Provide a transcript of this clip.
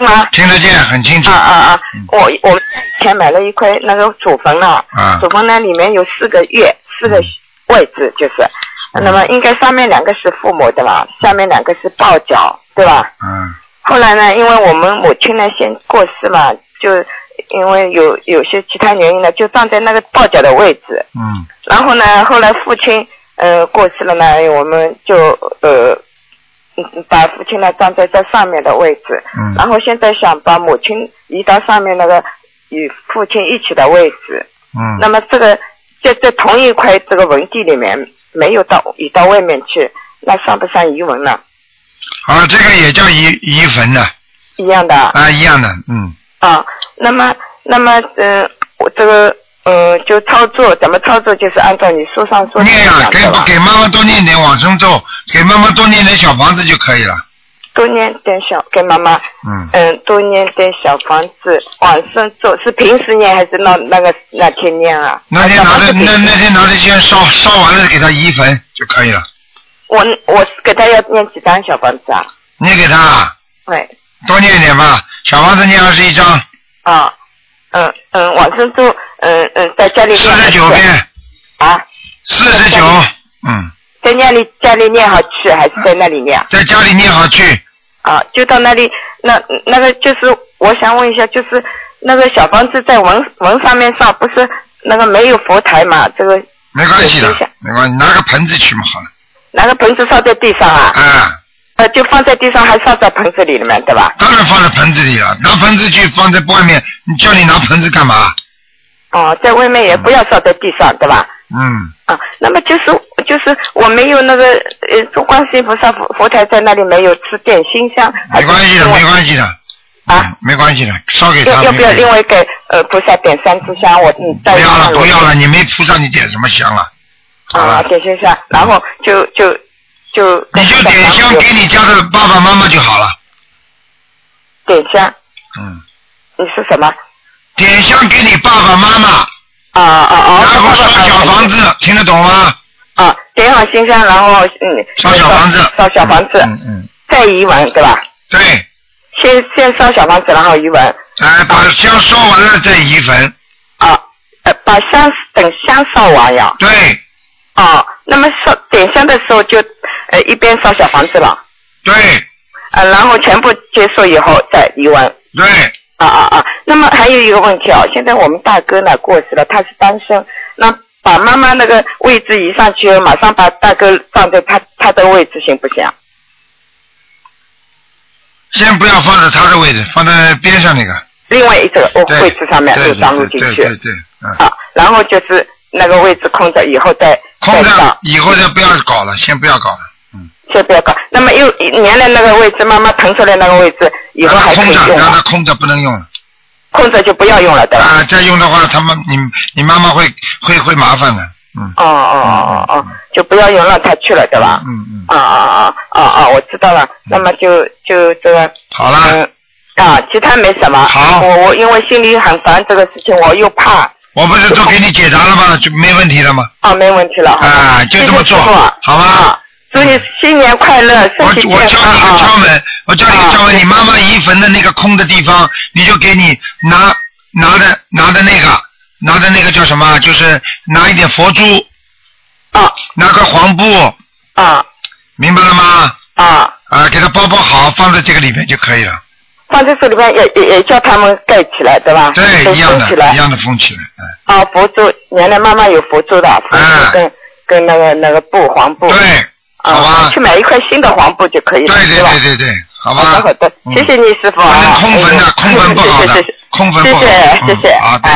吗？ 听得见，很清楚。 我以前买了一块那个祖坟了，祖坟呢里面有4个月，4个位置就是，那么应该上面2个是父母的嘛，下面2个是抱脚，对吧？后来呢，因为我们母亲呢先过世嘛，就因为有些其他原因呢，就放在那个抱脚的位置。然后呢，后来父亲过世了呢，我们就把父亲呢站在这上面的位置。然后现在想把母亲移到上面那个与父亲一起的位置。那么这个在同一块这个文地里面没有移到外面去，那算不算遗文呢？ 这个也叫遗坟的。一样的。一样的， 那么我这个就操作怎么操作，就是按照你书上说的念给妈妈多念点往生咒，给妈妈多念点小房子就可以了。 多念点给妈妈多念点小房子往生咒，是平时念还是那天念啊？ 那天拿着先烧完了给他移坟就可以了。 我给他要念几张小房子啊？ 你给他对多念一点吧，小房子念21张。 往生咒在家里念 49遍。49。 在家里念好去，还是在那里念？ 在家里念好去。 就到那里，那个就是我想问一下，就是那个小房子在文上面上，不是那个没有佛台嘛？这个没关系的，没关系，拿个盆子去嘛好了。 拿个盆子烧在地上啊？就放在地上，还烧在盆子里面，对吧？ 当然放在盆子里了，拿盆子去放在外面，叫你拿盆子干嘛？ 在外面也不要烧在地上，对吧？那么就是我没有那个观世音菩萨佛台在那里，没有吃点心香。 没关系的，没关系的。没关系的，烧给他。 要不要另外给菩萨点3支香？ 不要了，你没菩萨你点什么香了？ 点心香，然后就你就点香给你家的爸爸妈妈就好了。 点香。你说什么？ 点香给你爸爸妈妈。然后烧小房子，听得懂吗？ 点好心香，然后烧小房子。 烧小房子。再移文，对吧？ 对。 先烧小房子，然后移文。 把香烧完了再移坟。 把等香烧完呀。 对。 那么点香的时候就一边烧小房子了。 对。 然后全部结束以后再移文。 对。 那么还有一个问题现在我们大哥呢过世了，他是单身，那把妈妈那个位置移上去，马上把大哥放在他的位置行不行？ 先不要放在他的位置，放在边上那个。 另外一个位置上面就装入进去。 对。 然后就是那个位置空着，以后再空着，以后就不要搞了，先不要搞了。 先不要搞。那么又原来那个位置，妈妈腾出来那个位置，以后还可以用吗？ 让它空着不能用了。 空着就不要用了，对吧？ 再用的话，你妈妈会麻烦的。 就不要用，让他去了，对吧？我知道了。那么就这个。 好了。 其他没什么。 好。 我因为心里很烦这个事情，我又怕。 我不是都给你解答了吗？就没问题了吗？ 没问题了。 就这么做，好吗？ 祝你新年快乐，身体健康。 我教你个窍门，你妈妈移坟的那个空的地方，你就给你拿的那个叫什么？就是拿一点佛珠。拿块黄布。明白了吗？给它包好，放在这个里面就可以了。 放在这里面也叫他们盖起来，对吧？ 对，一样的封起来。佛珠，原来妈妈有佛珠的，佛珠跟那个布黄布。 对。好吧， 去买一块新的黄布就可以了。 对，好吧。 好的，谢谢你师傅。 空坟的，空坟不好的，空坟不好。 谢谢。 好的。